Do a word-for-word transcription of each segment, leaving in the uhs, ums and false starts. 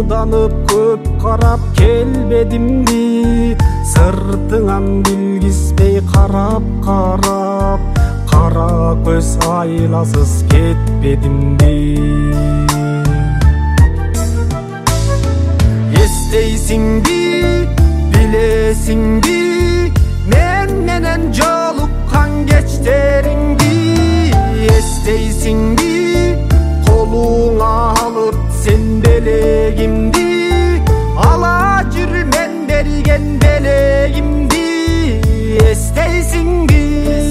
алданып көп карап келбедимби, сыртыңан билгизбей карап карап, кара көз айласыз кетпедимби. Эстейсиңби, билесиңби, мен менен жолуккан кечтериңди. Эстейсиңби, колуңа алып сен белегимди, ала жүр мен берген белегимди. Эстейсиңби,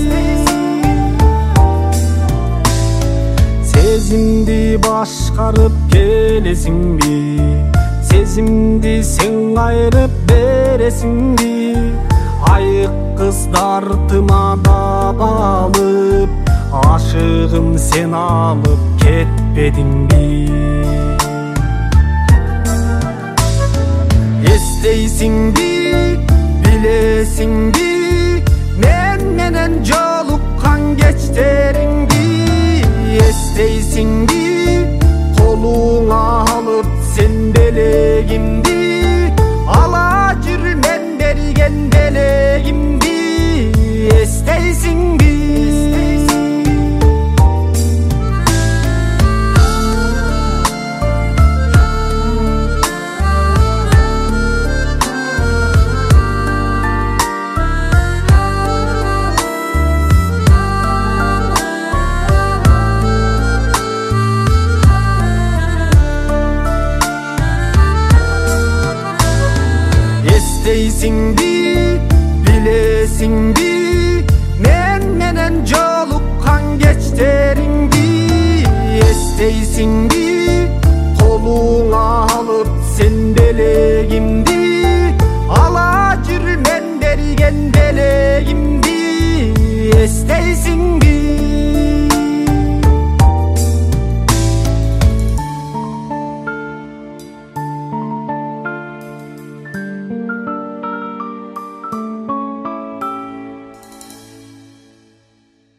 сезимди башкарып келесиңби, сезимди сен кайрып бересиңби. Айык кыздар тымада балып, ашыгым сен алып кетпедиңби. Эстейсиңби, билесиңби, мен менен жолуккан кечтериңди. Эстейсиңби, колуңа алып сен белегимди, ала жүр мен берген белегимди. Эстейсиңби, Эстейсиңби, билесиңби, мен менен жолуккан кечтериңди. Эстейсиңби,